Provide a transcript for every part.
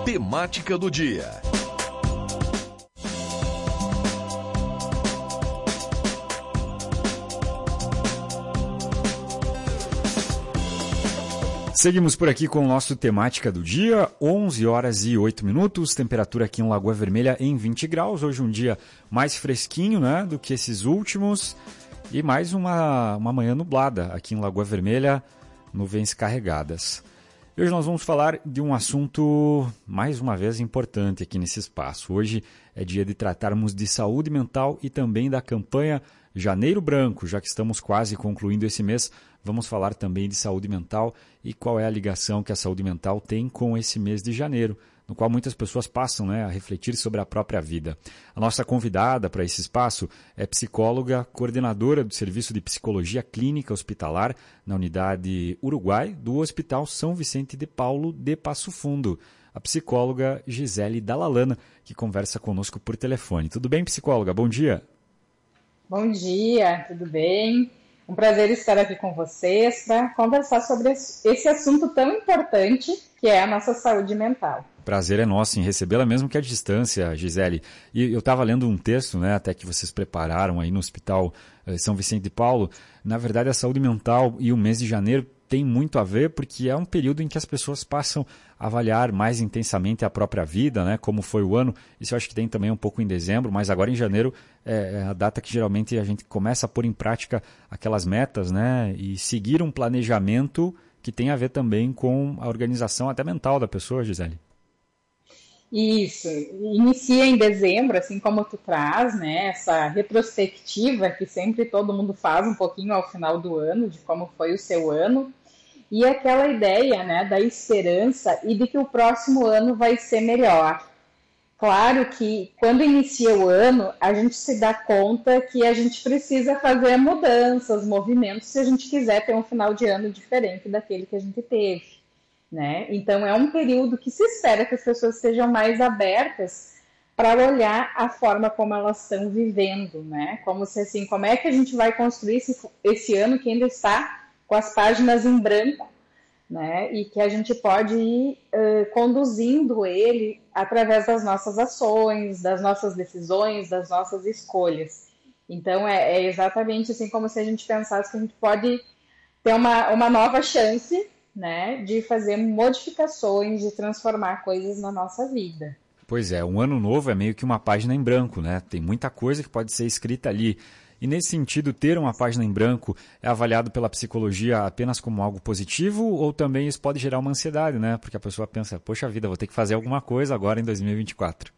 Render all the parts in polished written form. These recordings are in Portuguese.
Temática do dia. Seguimos por aqui com o nosso Temática do dia, 11 horas e 8 minutos, temperatura aqui em Lagoa Vermelha em 20 graus. Hoje um dia mais fresquinho, né, do que esses últimos. E mais uma manhã nublada aqui em Lagoa Vermelha, nuvens carregadas. E hoje nós vamos falar de um assunto, mais uma vez, importante aqui nesse espaço. Hoje é dia de tratarmos de saúde mental e também da campanha Janeiro Branco. Já que estamos quase concluindo esse mês, vamos falar também de saúde mental e qual é a ligação que a saúde mental tem com esse mês de janeiro, no qual muitas pessoas passam, a refletir sobre a própria vida. A nossa convidada para esse espaço é psicóloga, coordenadora do Serviço de Psicologia Clínica Hospitalar na Unidade Uruguai do Hospital São Vicente de Paulo de Passo Fundo, a psicóloga Gisele Dalalana, que conversa conosco por telefone. Tudo bem, psicóloga? Bom dia. Bom dia, tudo bem? Um prazer estar aqui com vocês para conversar sobre esse assunto tão importante que é a nossa saúde mental. Prazer é nosso em recebê-la, mesmo que à distância, Gisele. E eu estava lendo um texto, até que vocês prepararam aí no Hospital São Vicente de Paulo. Na verdade, a saúde mental e o mês de janeiro tem muito a ver, porque é um período em que as pessoas passam a avaliar mais intensamente a própria vida, como foi o ano. Isso eu acho que tem também um pouco em dezembro, mas agora em janeiro é a data que geralmente a gente começa a pôr em prática aquelas metas, e seguir um planejamento que tem a ver também com a organização até mental da pessoa, Gisele. Isso, inicia em dezembro, assim como tu traz, essa retrospectiva que sempre todo mundo faz um pouquinho ao final do ano, de como foi o seu ano, e aquela ideia, da esperança e de que o próximo ano vai ser melhor. Claro que quando inicia o ano, a gente se dá conta que a gente precisa fazer mudanças, movimentos, se a gente quiser ter um final de ano diferente daquele que a gente teve. Então é um período que se espera que as pessoas estejam mais abertas para olhar a forma como elas estão vivendo, como se assim, como é que a gente vai construir esse ano que ainda está com as páginas em branco, e que a gente pode ir conduzindo ele através das nossas ações, das nossas decisões, das nossas escolhas. Então é exatamente assim como se a gente pensasse que a gente pode ter uma nova chance, de fazer modificações, de transformar coisas na nossa vida. Pois é, um ano novo é meio que uma página em branco, Tem muita coisa que pode ser escrita ali. E nesse sentido, ter uma página em branco é avaliado pela psicologia apenas como algo positivo ou também isso pode gerar uma ansiedade, Porque a pessoa pensa, poxa vida, vou ter que fazer alguma coisa agora em 2024.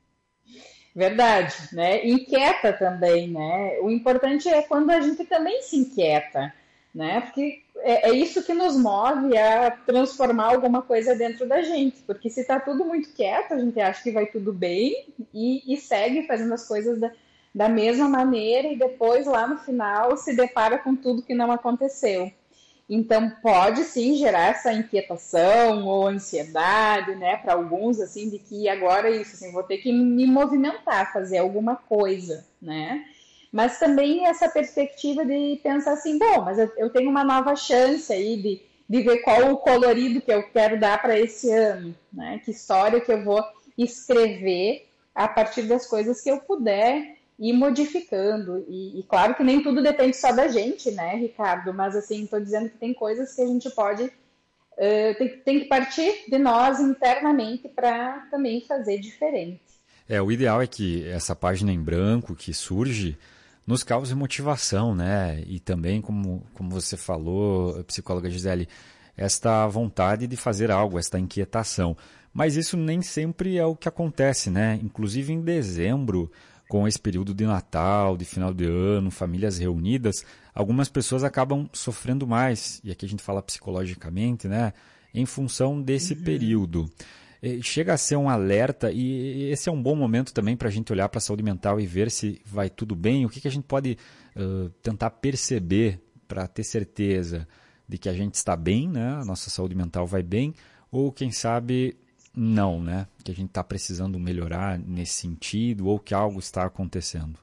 Verdade, Inquieta também, O importante é quando a gente também se inquieta, Porque é isso que nos move a transformar alguma coisa dentro da gente, porque se está tudo muito quieto, a gente acha que vai tudo bem e segue fazendo as coisas da mesma maneira e depois lá no final se depara com tudo que não aconteceu. Então pode sim gerar essa inquietação ou ansiedade, para alguns, assim, de que agora é isso, assim, vou ter que me movimentar, fazer alguma coisa, Mas também essa perspectiva de pensar assim, bom, mas eu tenho uma nova chance aí de ver qual o colorido que eu quero dar para esse ano, Que história que eu vou escrever a partir das coisas que eu puder ir modificando. E claro que nem tudo depende só da gente, Ricardo? Mas assim, estou dizendo que tem coisas que a gente pode... tem que partir de nós internamente para também fazer diferente. O ideal é que essa página em branco que surge nos cause motivação, E também, como você falou, psicóloga Gisele, esta vontade de fazer algo, esta inquietação. Mas isso nem sempre é o que acontece, Inclusive em dezembro, com esse período de Natal, de final de ano, famílias reunidas, algumas pessoas acabam sofrendo mais, e aqui a gente fala psicologicamente, em função desse período. Chega a ser um alerta e esse é um bom momento também para a gente olhar para a saúde mental e ver se vai tudo bem, o que a gente pode tentar perceber para ter certeza de que a gente está bem, a nossa saúde mental vai bem, ou quem sabe não, que a gente está precisando melhorar nesse sentido ou que algo está acontecendo.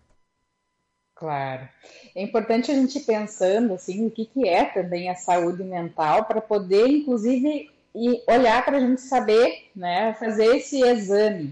Claro. É importante a gente ir pensando assim, o que é também a saúde mental para poder, inclusive, e olhar para a gente saber, né, fazer esse exame.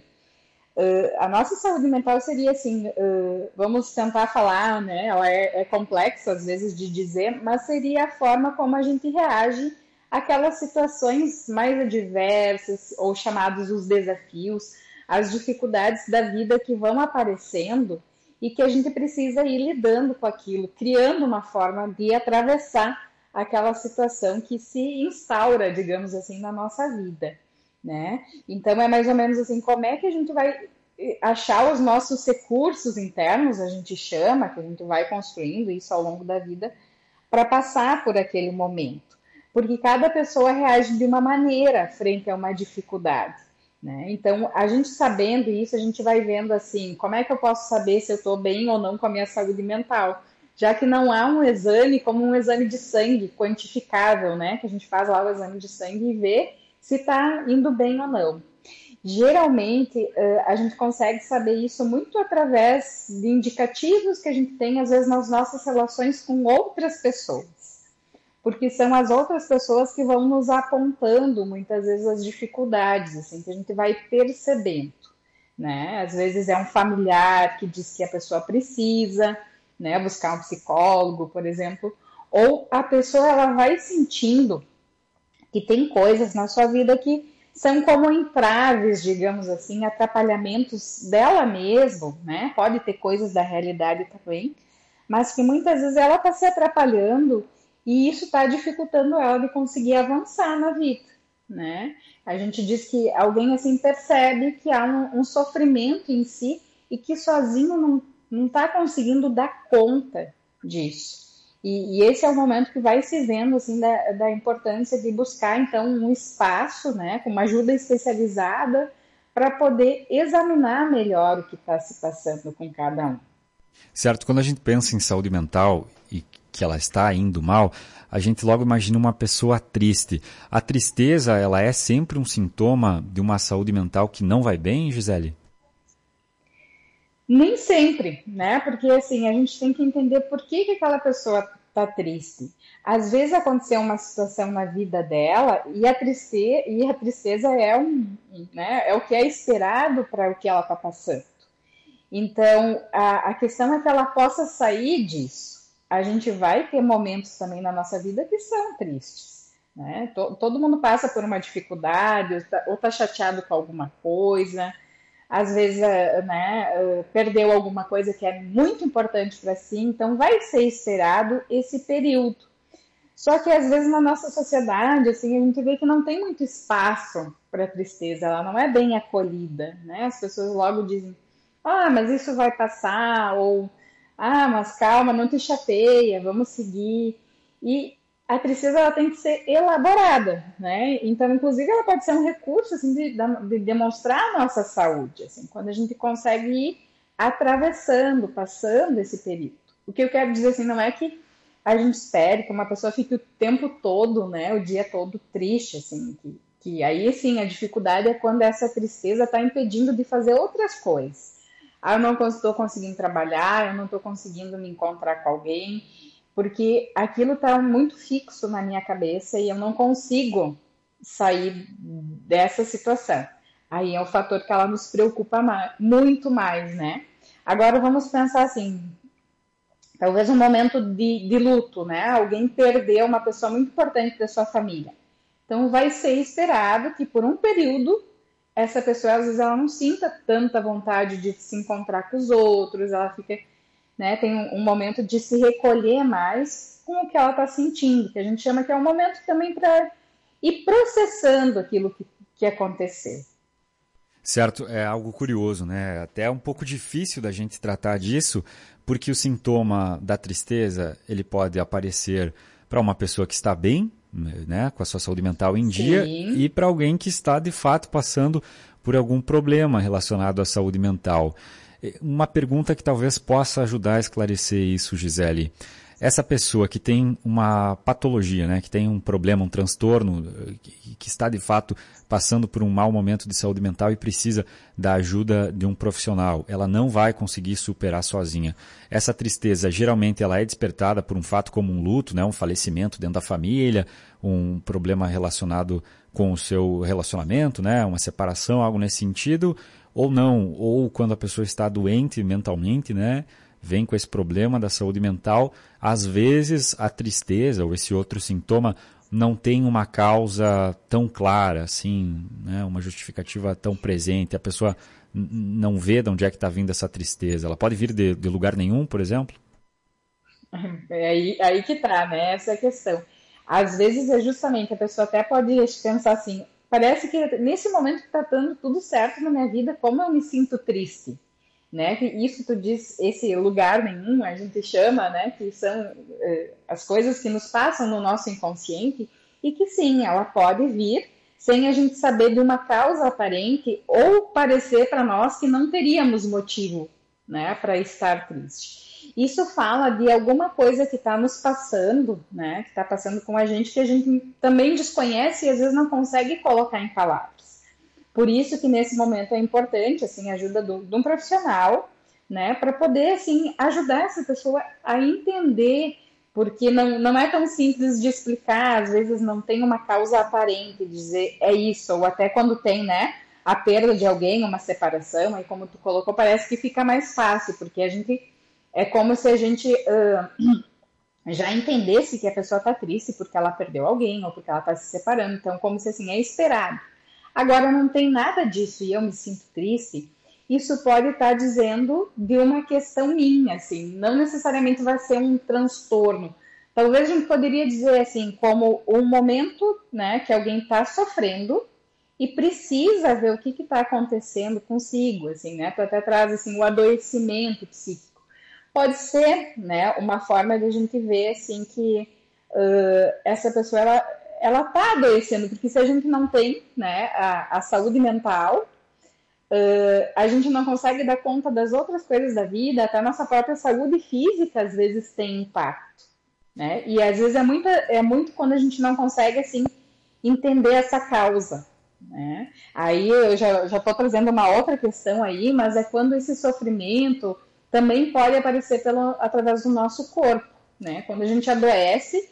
A nossa saúde mental seria assim, vamos tentar falar, né, ela é complexa às vezes de dizer, mas seria a forma como a gente reage àquelas situações mais adversas, ou chamados os desafios, as dificuldades da vida que vão aparecendo e que a gente precisa ir lidando com aquilo, criando uma forma de atravessar aquela situação que se instaura, digamos assim, na nossa vida, né? Então é mais ou menos assim, como é que a gente vai achar os nossos recursos internos, a gente chama, que a gente vai construindo isso ao longo da vida, para passar por aquele momento. Porque cada pessoa reage de uma maneira frente a uma dificuldade, né? Então, a gente sabendo isso, a gente vai vendo assim, como é que eu posso saber se eu estou bem ou não com a minha saúde mental? Já que não há um exame como um exame de sangue quantificável, né? Que a gente faz lá o exame de sangue e vê se está indo bem ou não. Geralmente, a gente consegue saber isso muito através de indicativos que a gente tem, às vezes, nas nossas relações com outras pessoas. Porque são as outras pessoas que vão nos apontando, muitas vezes, as dificuldades, assim, que a gente vai percebendo, né? Às vezes é um familiar que diz que a pessoa precisa, né, buscar um psicólogo, por exemplo, ou a pessoa ela vai sentindo que tem coisas na sua vida que são como entraves, digamos assim, atrapalhamentos dela mesma, né? Pode ter coisas da realidade também, mas que muitas vezes ela está se atrapalhando e isso está dificultando ela de conseguir avançar na vida, né? A gente diz que alguém assim percebe que há um sofrimento em si e que sozinho não está conseguindo dar conta disso. E esse é o momento que vai se vendo assim, da importância de buscar então um espaço, né, com uma ajuda especializada para poder examinar melhor o que está se passando com cada um. Certo, quando a gente pensa em saúde mental e que ela está indo mal, a gente logo imagina uma pessoa triste. A tristeza, ela é sempre um sintoma de uma saúde mental que não vai bem, Gisele? Nem sempre, né? Porque assim, a gente tem que entender por que aquela pessoa está triste. Às vezes aconteceu uma situação na vida dela e a tristeza né, é o que é esperado para o que ela está passando. Então, a questão é que ela possa sair disso. A gente vai ter momentos também na nossa vida que são tristes, né? Todo mundo passa por uma dificuldade, ou está chateado com alguma coisa, às vezes, né, perdeu alguma coisa que é muito importante para si, então vai ser esperado esse período. Só que às vezes na nossa sociedade, assim, a gente vê que não tem muito espaço para tristeza, ela não é bem acolhida, né? As pessoas logo dizem, mas isso vai passar, ou, mas calma, não te chateia, vamos seguir. E a tristeza ela tem que ser elaborada, né? Então, inclusive, ela pode ser um recurso assim, de demonstrar a nossa saúde, assim, quando a gente consegue ir atravessando, passando esse período. O que eu quero dizer assim, não é que a gente espere que uma pessoa fique o tempo todo, né, o dia todo triste, assim, que aí, sim, a dificuldade é quando essa tristeza está impedindo de fazer outras coisas. Eu não estou conseguindo trabalhar, eu não estou conseguindo me encontrar com alguém, porque aquilo está muito fixo na minha cabeça e eu não consigo sair dessa situação. Aí é um fator que ela nos preocupa muito mais, né? Agora vamos pensar assim, talvez um momento de luto, né? Alguém perdeu uma pessoa muito importante da sua família. Então vai ser esperado que por um período essa pessoa, às vezes, ela não sinta tanta vontade de se encontrar com os outros, ela fica... Né, tem um momento de se recolher mais com o que ela está sentindo, que a gente chama que é um momento também para ir processando aquilo que aconteceu. Certo, é algo curioso, né? Até é um pouco difícil da gente tratar disso, porque o sintoma da tristeza, ele pode aparecer para uma pessoa que está bem, né, com a sua saúde mental em dia, e para alguém que está, de fato, passando por algum problema relacionado à saúde mental. Uma pergunta que talvez possa ajudar a esclarecer isso, Gisele. essa pessoa que tem uma patologia, né, que tem um problema, um transtorno, que está de fato passando por um mau momento de saúde mental e precisa da ajuda de um profissional, ela não vai conseguir superar sozinha. Essa tristeza, geralmente, ela é despertada por um fato como um luto, né, um falecimento dentro da família, um problema relacionado com o seu relacionamento, né, uma separação, algo nesse sentido, ou não, ou quando a pessoa está doente mentalmente, né, vem com esse problema da saúde mental, às vezes a tristeza ou esse outro sintoma não tem uma causa tão clara, assim, né, uma justificativa tão presente, a pessoa não vê de onde é que está vindo essa tristeza. Ela pode vir de lugar nenhum, por exemplo? É aí que tá, né? Essa é a questão. Às vezes é justamente, a pessoa até pode pensar assim, parece que nesse momento que tá dando tudo certo na minha vida, como eu me sinto triste, né? Que isso tu diz, esse lugar nenhum, a gente chama, né? Que são as coisas que nos passam no nosso inconsciente e que sim, ela pode vir sem a gente saber de uma causa aparente ou parecer para nós que não teríamos motivo, né? Para estar triste. Isso fala de alguma coisa que está nos passando, né? Que está passando com a gente também desconhece e às vezes não consegue colocar em palavras. Por isso que nesse momento é importante, assim, a ajuda de um profissional, né? Para poder, assim, ajudar essa pessoa a entender, porque não é tão simples de explicar, às vezes não tem uma causa aparente de dizer é isso, ou até quando tem, né? A perda de alguém, uma separação, aí como tu colocou, parece que fica mais fácil, porque a gente... É como se a gente já entendesse que a pessoa está triste porque ela perdeu alguém ou porque ela está se separando. Então, como se assim, é esperado. Agora, não tem nada disso e eu me sinto triste. Isso pode estar dizendo de uma questão minha, assim. Não necessariamente vai ser um transtorno. Talvez a gente poderia dizer assim, como um momento, né, que alguém está sofrendo e precisa ver o que está acontecendo consigo, assim, né? Tu até traz assim, o adoecimento psíquico. Pode ser, né, uma forma de a gente ver assim que essa pessoa ela tá adoecendo, porque se a gente não tem, né, a saúde mental, a gente não consegue dar conta das outras coisas da vida, até a nossa própria saúde física às vezes tem impacto, né? E às vezes é muito quando a gente não consegue assim entender essa causa, né? Aí eu já estou trazendo uma outra questão aí, mas é quando esse sofrimento também pode aparecer através do nosso corpo, né? Quando a gente adoece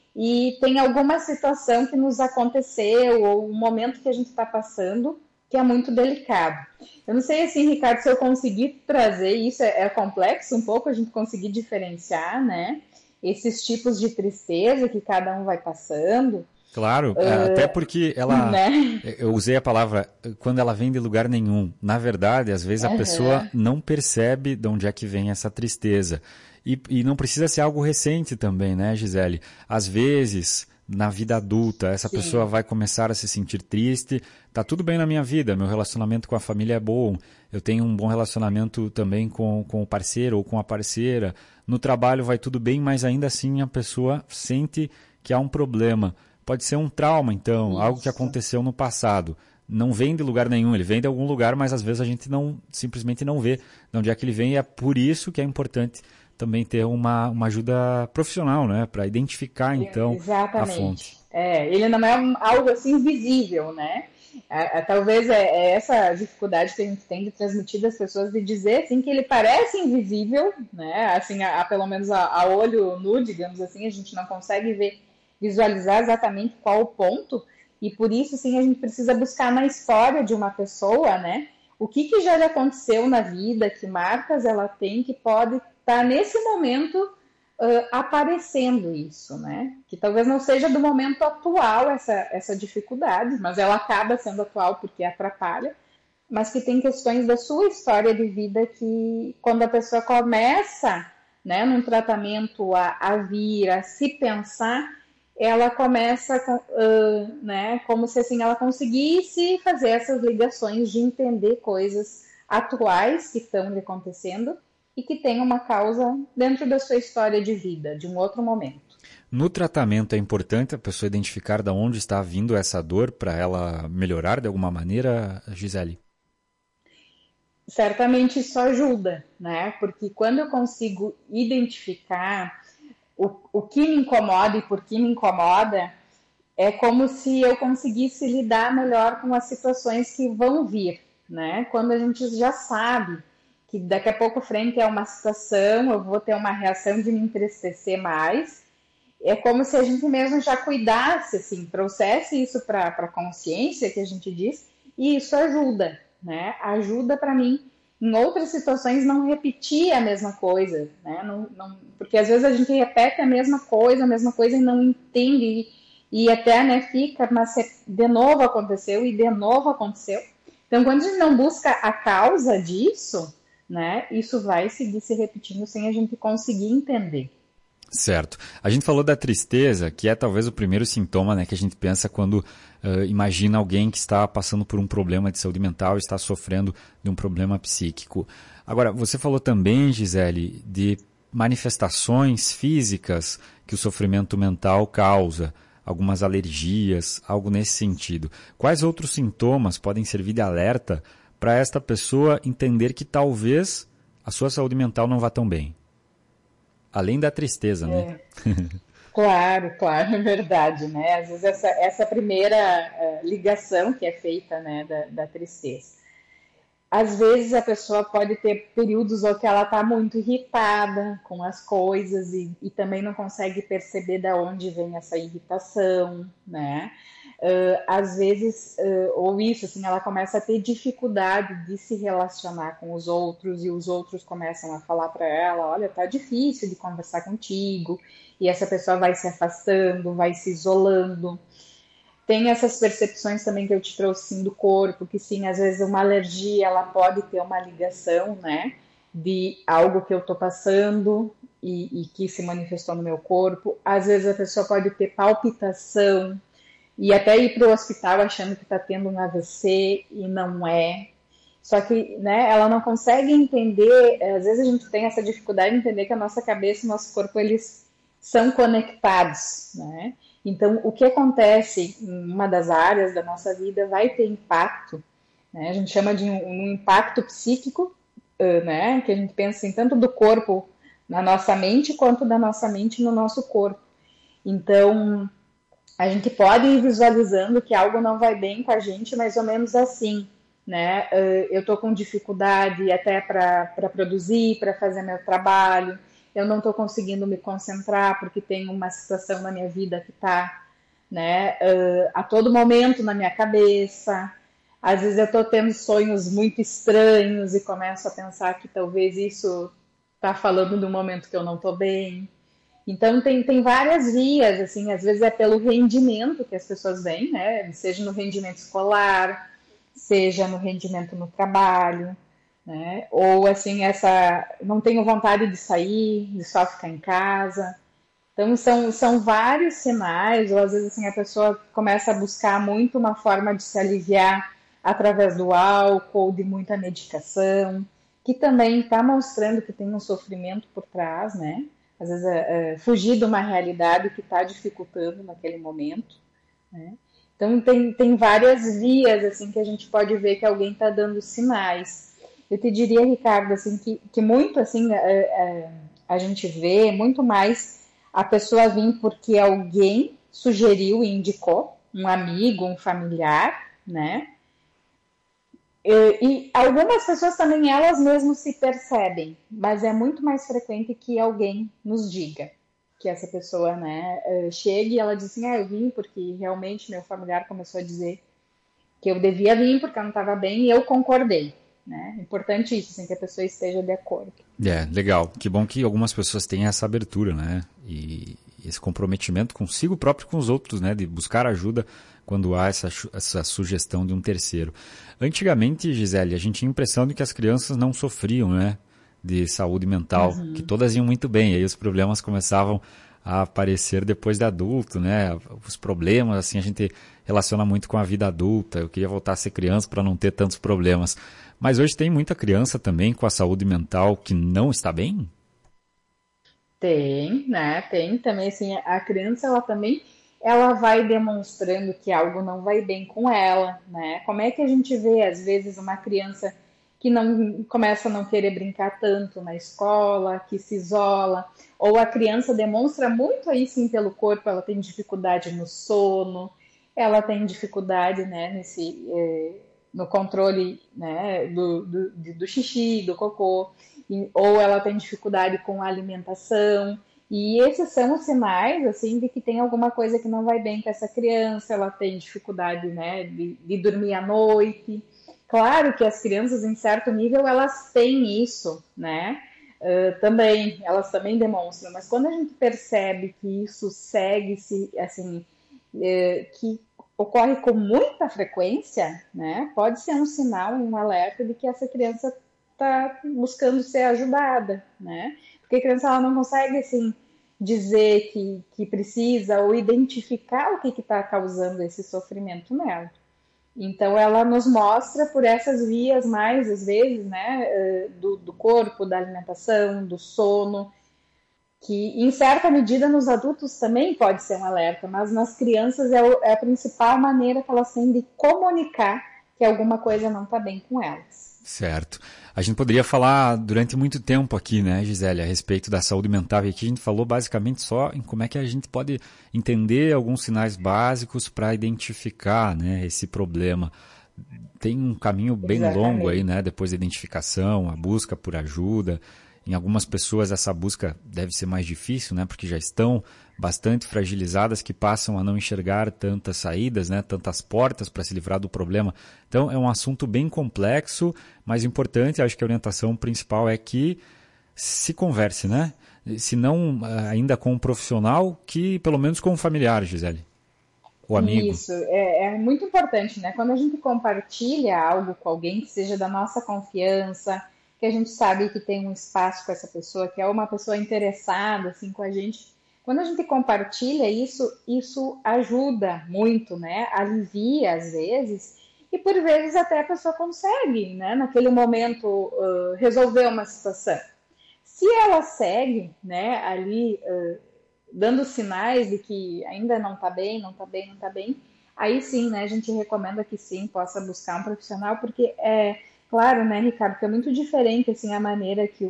e tem alguma situação que nos aconteceu ou um momento que a gente está passando que é muito delicado. Eu não sei, assim, Ricardo, se eu conseguir trazer isso, é complexo um pouco a gente conseguir diferenciar, né? Esses tipos de tristeza que cada um vai passando. Claro, até porque ela, né? eu usei a palavra, quando ela vem de lugar nenhum. Na verdade, às vezes a pessoa não percebe de onde é que vem essa tristeza. E não precisa ser algo recente também, né, Gisele? Às vezes, na vida adulta, essa Sim. pessoa vai começar a se sentir triste. Tá tudo bem na minha vida, meu relacionamento com a família é bom, eu tenho um bom relacionamento também com o parceiro ou com a parceira. No trabalho vai tudo bem, mas ainda assim a pessoa sente que há um problema. Pode ser um trauma, então, Isso. algo que aconteceu no passado. Não vem de lugar nenhum, ele vem de algum lugar, mas às vezes a gente simplesmente não vê de onde é que ele vem, e é por isso que é importante também ter uma ajuda profissional, né, para identificar, então, Exatamente. a fonte. Ele não é algo assim visível, né? Talvez é essa dificuldade que a gente tem de transmitir das pessoas, de dizer assim que ele parece invisível, né? Assim, pelo menos a olho nu, digamos assim, a gente não consegue visualizar exatamente qual o ponto, e por isso, sim, a gente precisa buscar na história de uma pessoa, né? O que já lhe aconteceu na vida, que marcas ela tem, que pode estar nesse momento aparecendo isso, né? Que talvez não seja do momento atual essa dificuldade, mas ela acaba sendo atual porque atrapalha, mas que tem questões da sua história de vida que, quando a pessoa começa, né, num tratamento a vir, a se pensar, ela começa, né, como se assim ela conseguisse fazer essas ligações de entender coisas atuais que estão lhe acontecendo e que tem uma causa dentro da sua história de vida, de um outro momento. No tratamento é importante a pessoa identificar de onde está vindo essa dor para ela melhorar de alguma maneira, Gisele? Certamente isso ajuda, né? Porque quando eu consigo identificar o que me incomoda e por que me incomoda, é como se eu conseguisse lidar melhor com as situações que vão vir, né? Quando a gente já sabe que daqui a pouco frente a uma situação, eu vou ter uma reação de me entristecer mais, é como se a gente mesmo já cuidasse, assim, trouxesse isso para a consciência, que a gente diz, e isso ajuda, né? Ajuda para mim, em outras situações, não repetir a mesma coisa, né? Porque às vezes a gente repete a mesma coisa e não entende, e até, né, fica, mas de novo aconteceu e de novo aconteceu. Então, quando a gente não busca a causa disso, né, isso vai seguir se repetindo sem a gente conseguir entender. Certo. A gente falou da tristeza, que é talvez o primeiro sintoma, né, que a gente pensa quando imagina alguém que está passando por um problema de saúde mental, está sofrendo de um problema psíquico. Agora, você falou também, Gisele, de manifestações físicas que o sofrimento mental causa, algumas alergias, algo nesse sentido. Quais outros sintomas podem servir de alerta para esta pessoa entender que talvez a sua saúde mental não vá tão bem? Além da tristeza, né? Claro, claro, é verdade, né? Às vezes essa primeira ligação que é feita, né, da tristeza. Às vezes a pessoa pode ter períodos em que ela está muito irritada com as coisas e também não consegue perceber de onde vem essa irritação, né? Às vezes, ou isso, assim, ela começa a ter dificuldade de se relacionar com os outros e os outros começam a falar para ela, olha, tá difícil de conversar contigo, e essa pessoa vai se afastando, vai se isolando. Tem essas percepções também que eu te trouxe, assim, do corpo, que sim, às vezes uma alergia, ela pode ter uma ligação, né, de algo que eu tô passando e que se manifestou no meu corpo. Às vezes a pessoa pode ter palpitação, e até ir para o hospital achando que está tendo um AVC e não é. Só que, né, ela não consegue entender, às vezes a gente tem essa dificuldade de entender que a nossa cabeça e o nosso corpo, eles são conectados, né? Então, o que acontece em uma das áreas da nossa vida vai ter impacto, né? A gente chama de um impacto psíquico, né? Que a gente pensa assim, tanto do corpo na nossa mente, quanto da nossa mente no nosso corpo. Então, a gente pode ir visualizando que algo não vai bem com a gente, mais ou menos assim, né? Eu tô com dificuldade até para produzir, para fazer meu trabalho, eu não estou conseguindo me concentrar porque tem uma situação na minha vida que está, né, a todo momento na minha cabeça. Às vezes eu estou tendo sonhos muito estranhos e começo a pensar que talvez isso está falando do momento que eu não estou bem. Então tem várias vias, assim, às vezes é pelo rendimento que as pessoas vêm, né? Seja no rendimento escolar, seja no rendimento no trabalho, né? Ou assim, não tenho vontade de sair, de só ficar em casa. Então são vários sinais, ou às vezes assim, a pessoa começa a buscar muito uma forma de se aliviar através do álcool, de muita medicação, que também está mostrando que tem um sofrimento por trás, né? Às vezes fugir de uma realidade que está dificultando naquele momento, né? Então tem várias vias assim que a gente pode ver que alguém está dando sinais. Eu te diria, Ricardo, assim, que muito assim a gente vê muito mais a pessoa vir porque alguém sugeriu e indicou, um amigo, um familiar, né? E algumas pessoas também, elas mesmas se percebem, mas é muito mais frequente que alguém nos diga, que essa pessoa, né, chegue e ela diz assim, eu vim porque realmente meu familiar começou a dizer que eu devia vir porque eu não estava bem e eu concordei, né? Importante isso, assim, que a pessoa esteja de acordo. Legal. Que bom que algumas pessoas têm essa abertura, né? E esse comprometimento consigo próprio, com os outros, né? De buscar ajuda quando há essa sugestão de um terceiro. Antigamente, Gisele, a gente tinha a impressão de que as crianças não sofriam, né? De saúde mental, que todas iam muito bem. E aí os problemas começavam a aparecer depois de adulto, né? Os problemas, assim, a gente relaciona muito com a vida adulta. Eu queria voltar a ser criança para não ter tantos problemas. Mas hoje tem muita criança também com a saúde mental que não está bem? Tem, né? Tem também, assim, a criança, ela vai demonstrando que algo não vai bem com ela, né? Como é que a gente vê, às vezes, uma criança que não começa a não querer brincar tanto na escola, que se isola, ou a criança demonstra muito aí sim pelo corpo, ela tem dificuldade no sono, ela tem dificuldade, né, no controle, né, do xixi, do cocô, ou ela tem dificuldade com a alimentação. E esses são os sinais, assim, de que tem alguma coisa que não vai bem com essa criança, ela tem dificuldade, né, de dormir à noite. Claro que as crianças, em certo nível, elas têm isso, né, também, elas também demonstram, mas quando a gente percebe que isso segue-se, assim, que ocorre com muita frequência, né, pode ser um sinal, um alerta de que essa criança está buscando ser ajudada, né? Porque a criança ela não consegue assim, dizer que precisa ou identificar o que está causando esse sofrimento nela. Então, ela nos mostra por essas vias mais, às vezes, né, do corpo, da alimentação, do sono, que em certa medida nos adultos também pode ser um alerta, mas nas crianças é a principal maneira que elas têm de comunicar que alguma coisa não está bem com elas. Certo. A gente poderia falar durante muito tempo aqui, né, Gisele, a respeito da saúde mental. E aqui a gente falou basicamente só em como é que a gente pode entender alguns sinais básicos para identificar, né, esse problema. Tem um caminho bem longo aí, né, depois da identificação, a busca por ajuda. Em algumas pessoas essa busca deve ser mais difícil, né, porque já estão bastante fragilizadas, que passam a não enxergar tantas saídas, né, tantas portas para se livrar do problema. Então é um assunto bem complexo, mas importante. Acho que a orientação principal é que se converse, né? Se não ainda com um profissional, que pelo menos com um familiar, Gisele, o amigo. Isso, é muito importante, né? Quando a gente compartilha algo com alguém que seja da nossa confiança, que a gente sabe que tem um espaço com essa pessoa, que é uma pessoa interessada assim, com a gente. Quando a gente compartilha isso ajuda muito, né? Alivia às vezes, e por vezes até a pessoa consegue, né? Naquele momento, resolver uma situação. Se ela segue, né, ali, dando sinais de que ainda não está bem, não está bem, não está bem, aí sim, né, a gente recomenda que sim, possa buscar um profissional, porque claro, né, Ricardo, que é muito diferente assim, a maneira que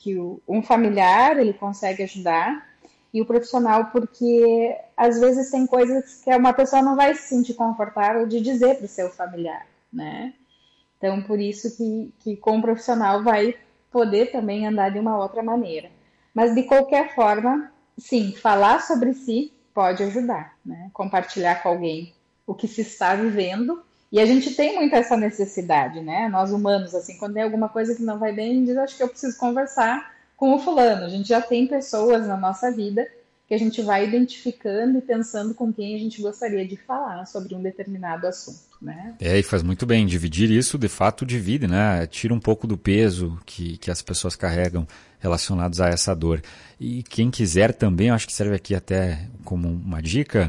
um familiar ele consegue ajudar e o profissional, porque às vezes tem coisas que uma pessoa não vai se sentir confortável de dizer para o seu familiar, né? Então, por isso que com o profissional vai poder também andar de uma outra maneira. Mas, de qualquer forma, sim, falar sobre si pode ajudar, né? Compartilhar com alguém o que se está vivendo. E a gente tem muito essa necessidade, né? Nós humanos, assim, quando tem alguma coisa que não vai bem, a gente diz, acho que eu preciso conversar com o fulano. A gente já tem pessoas na nossa vida que a gente vai identificando e pensando com quem a gente gostaria de falar sobre um determinado assunto, né? E faz muito bem. Dividir isso, de fato, divide, né? Tira um pouco do peso que as pessoas carregam relacionados a essa dor. E quem quiser também, acho que serve aqui até como uma dica,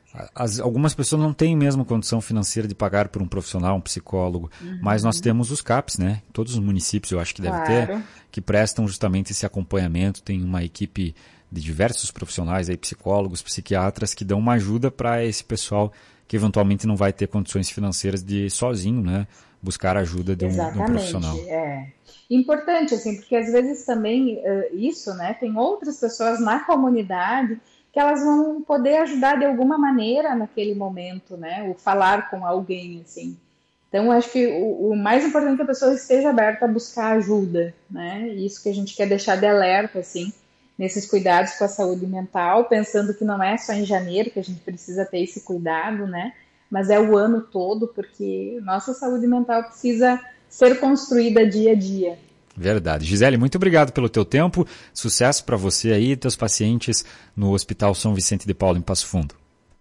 algumas pessoas não têm mesmo condição financeira de pagar por um profissional, um psicólogo, mas nós temos os CAPs, né? Todos os municípios eu acho que devem ter, que prestam justamente esse acompanhamento. Tem uma equipe de diversos profissionais, aí, psicólogos, psiquiatras, que dão uma ajuda para esse pessoal que eventualmente não vai ter condições financeiras de sozinho, né, buscar ajuda de um profissional. Importante, assim, porque às vezes também isso, né, tem outras pessoas na comunidade que elas vão poder ajudar de alguma maneira naquele momento, né, o falar com alguém, assim. Então, acho que o mais importante é que a pessoa esteja aberta a buscar ajuda, né, isso que a gente quer deixar de alerta, assim, nesses cuidados com a saúde mental, pensando que não é só em janeiro que a gente precisa ter esse cuidado, né, mas é o ano todo, porque nossa saúde mental precisa ser construída dia a dia. Verdade. Gisele, muito obrigado pelo teu tempo. Sucesso para você aí e teus pacientes no Hospital São Vicente de Paulo, em Passo Fundo.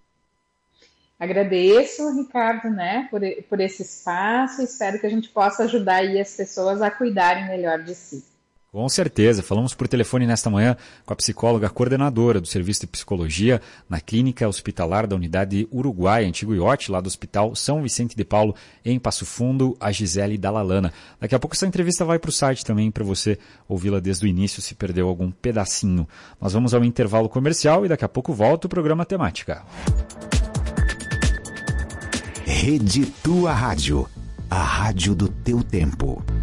Agradeço, Ricardo, né, por esse espaço. Espero que a gente possa ajudar aí as pessoas a cuidarem melhor de si. Com certeza. Falamos por telefone nesta manhã com a psicóloga coordenadora do Serviço de Psicologia na Clínica Hospitalar da Unidade Uruguai, antigo IOT, lá do Hospital São Vicente de Paulo, em Passo Fundo, a Gisele Dalalana. Daqui a pouco essa entrevista vai para o site também para você ouvi-la desde o início, se perdeu algum pedacinho. Nós vamos ao intervalo comercial e daqui a pouco volta o programa Temática. Rede Tua Rádio, a rádio do teu tempo.